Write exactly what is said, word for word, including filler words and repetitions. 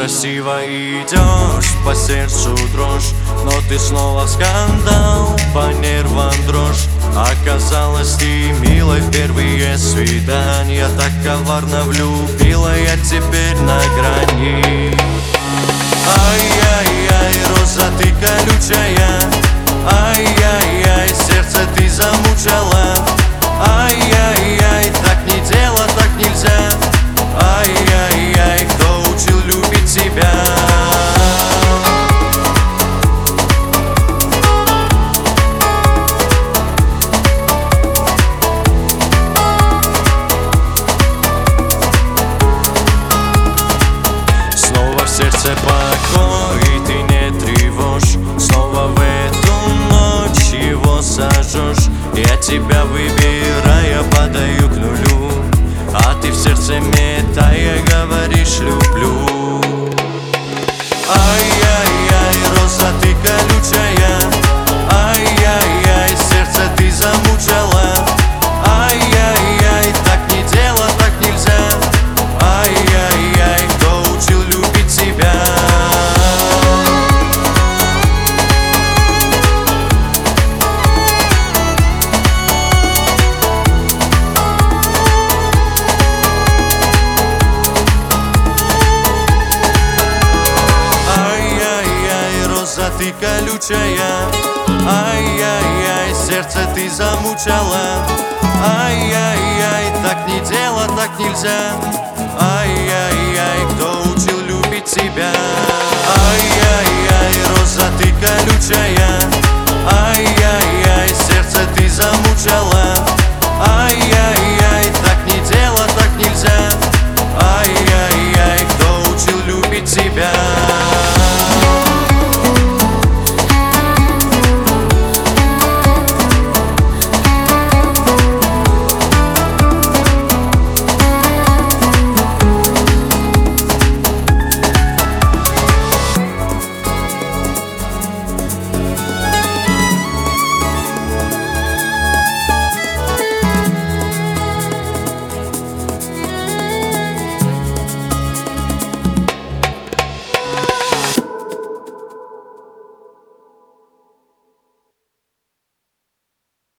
красиво идешь, по сердцу дрожь, но ты снова в скандал, по нервам дрожь. Оказалось, ты милой в первые свидания, так коварно влюбила, я теперь на грани. Ай-яй-яй, роза, ты колючая, ай-яй-яй, сердце ты замучила. Ай-яй-яй, так не дело, так нельзя. Ай-яй-яй, кто учил любить тебя? Снова в сердце покой, ты не тревожь, снова в эту ночь его сожжешь. Я тебя выбирая падаю к нулю, а ты в сердце метая говоришь люблю. Ай-яй-яй, роза, ты колючая, ай-яй-яй, сердце ты замучила. Ай-яй-яй, так не дело, так нельзя. Ай-яй-яй, кто учил любить тебя? Ты колючая, ай-яй-яй, сердце ты замучила. Ай-яй-яй, так не дело, так нельзя. Ай-яй-яй, кто учил любить тебя? Ай-яй-яй, роза, ты колючая,